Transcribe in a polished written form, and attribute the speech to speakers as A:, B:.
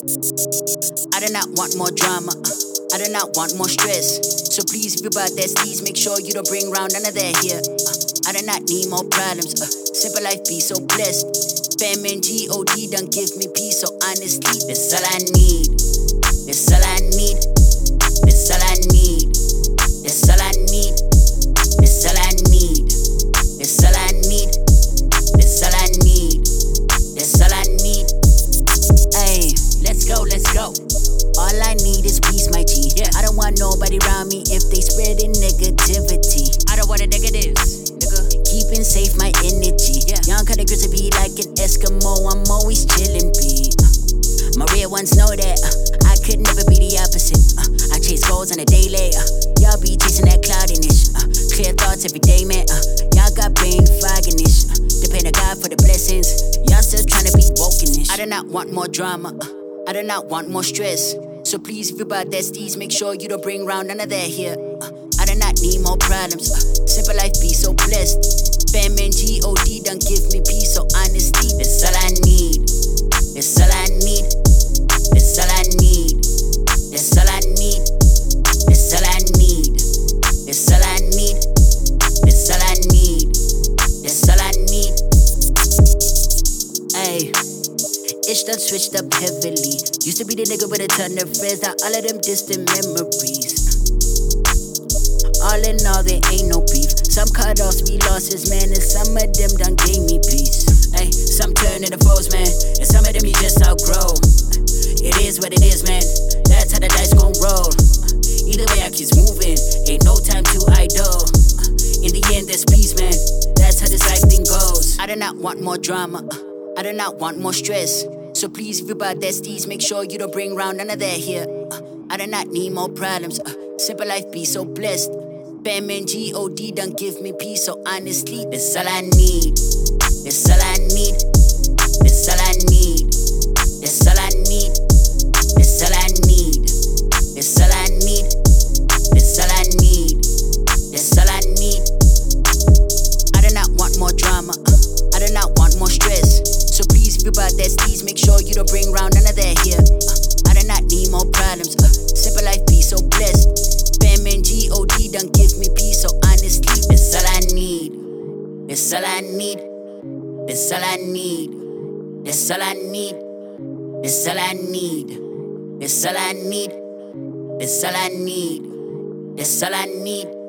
A: I do not want more drama. I do not want more stress. So please, if you buy that steez, make sure you don't bring round none of that here. I do not need more problems. Simple life be so blessed. Fam and G.O.D. done give me peace. So honestly, that's all I need. That's all I need. That's all I need. That's all I need. That's all I need. That's all I need. That's all I need. That's all I need. Hey, let's go, let's go. All I need is peace, my G. Yeah. I don't want nobody around me if they spreading negativity. I don't want the negatives, nigga. Keeping safe my energy. Yeah. Young cut the grits to be like an Eskimo. I'm always chillin', B. My real ones know that I could never be the opposite. I chase goals on a daily. Y'all be chasing that cloudiness. Clear thoughts every day, man. Y'all got brain fogginess. Depend on God for the blessings. Y'all still trying to be wokeness. I do not want more drama. I do not want more stress. So please, if you buy that steez, make sure you don't bring round none of that here. I do not need more problems. Simple life be so blessed. Fam and G.O.D. done give me peace. So honestly, that's all I need. That's all I need. That's all I need. That's all I need. That's all I need. That's all I need. That's all I need. That's all I need. Ay. It's done switched up heavily. Used to be the nigga with a ton of friends. Now all of them distant memories. All in all, there ain't no beef. Some cut-offs be losses, man, and some of them done gave me peace. Ay, some turn into foes, man, and some of them you just outgrow. It is what it is, man. That's how the dice gon' roll. Either way, I keep moving. Ain't no time to idle. In the end, there's peace, man. That's how this life thing goes. I do not want more drama. I do not want more stress. So please, if you buy that steez, make sure you don't bring round none of that here. I do not need more problems. Simple life be so blessed. Fam and G.O.D. done give me peace. So honestly, that's all I need. That's all I need. That's all I need. That's all I need. That's all I need. That's all I need. That's all I need. That's all I need. I do not want more drama. I do not want more stress. So please, if you buy that steez, make sure you don't bring round none of that here. I do not need more problems. Simple life be so blessed. Fam and G.O.D. done give me peace. So honestly, that's all I need. That's all I need. That's all I need. That's all I need. That's all I need. That's all I need. That's all I need. That's all I need.